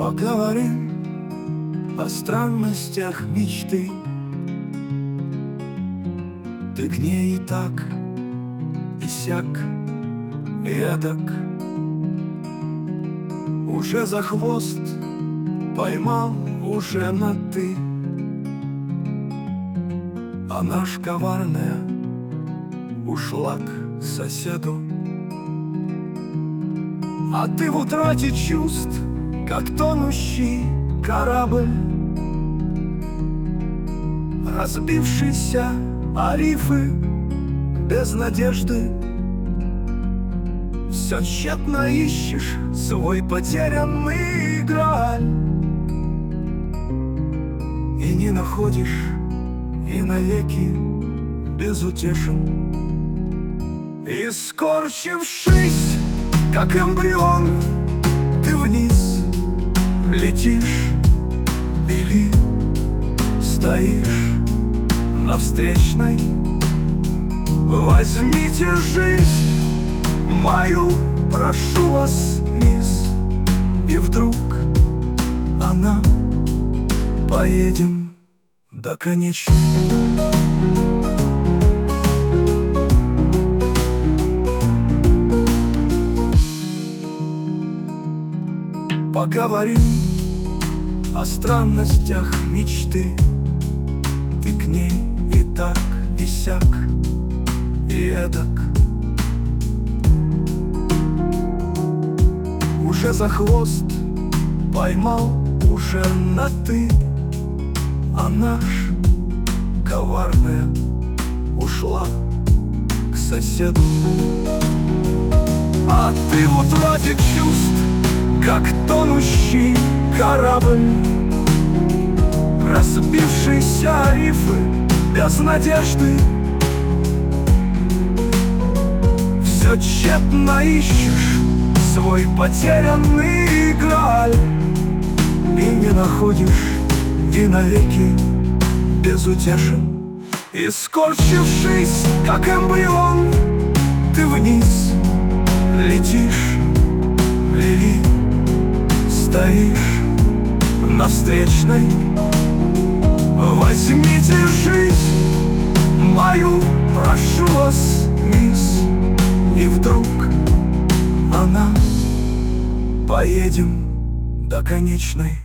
Поговорим о странностях мечты. Ты к ней и так, и сяк, и эдак. Уже за хвост поймал, уже на «ты». Она ж коварная ушла к соседу. А ты в утрате чувств, как тонущий корабль, разбившийся о рифы без надежды. Все тщетно ищешь свой потерянный грааль, и не находишь, и навеки безутешен. И скорчившись, как эмбрион, ты вниз летишь или стоишь на встречной. Возьмите жизнь мою, прошу вас, мисс. И вдруг она: поедем до конечной. Поговорим о странностях мечты. Ты к ней и так, и сяк, и эдак. Уже за хвост поймал, уже на «ты». Она ж коварная ушла к соседу. А ты в утрате чувств, как тонущий корабль, разбившийся о рифы без надежды. Все тщетно ищешь свой потерянный грааль, и не находишь, и навеки безутешен. И скорчившись, как эмбрион, ты вниз летишь или стоишь на встречной. Возьмите жизнь мою, прошу вас, мисс. И вдруг она: поедем до конечной.